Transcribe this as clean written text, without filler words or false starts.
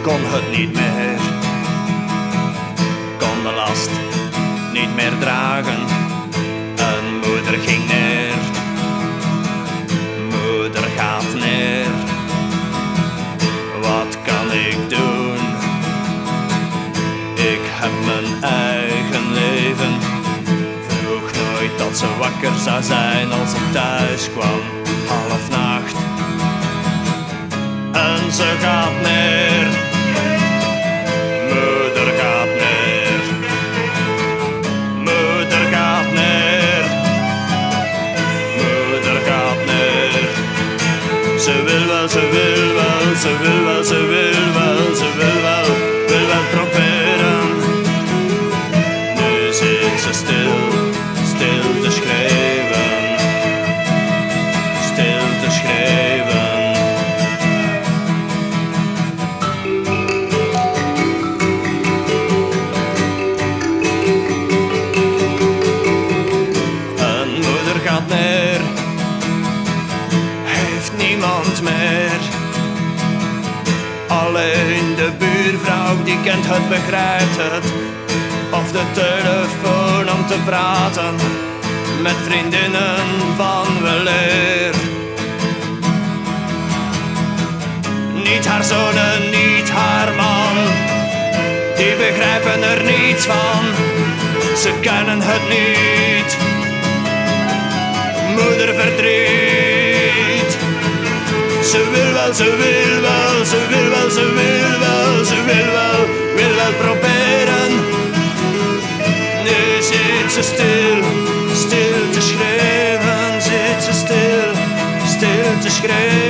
kon het niet meer. Kon de last niet meer dragen. En moeder ging neer. Moeder gaat neer. Wat kan ik doen? Ik heb mijn eigen leven. Vroeg nooit dat ze wakker zou zijn als ik thuis kwam, half nacht. En ze gaat neer. Moeder gaat neer. Moeder gaat neer. Moeder gaat neer. Ze wil wel, ze wil wel, ze wil wel, ze wil wel, ze wil wel proberen. Nu zit ze stil, stil te schreeuwen. Stil te schreeuwen. Gaat neer, heeft niemand meer. Alleen de buurvrouw die kent het, begrijpt het. Of de telefoon om te praten met vriendinnen van weleer. Niet haar zonen, niet haar man, die begrijpen er niets van. Ze kennen het niet. Moeder verdriet. Ze wil wel, ze wil wel, ze wil wel, ze wil wel, ze wil wel proberen. Nu zit ze stil, stil te schreeuwen, zit ze stil, stil te schreeuwen.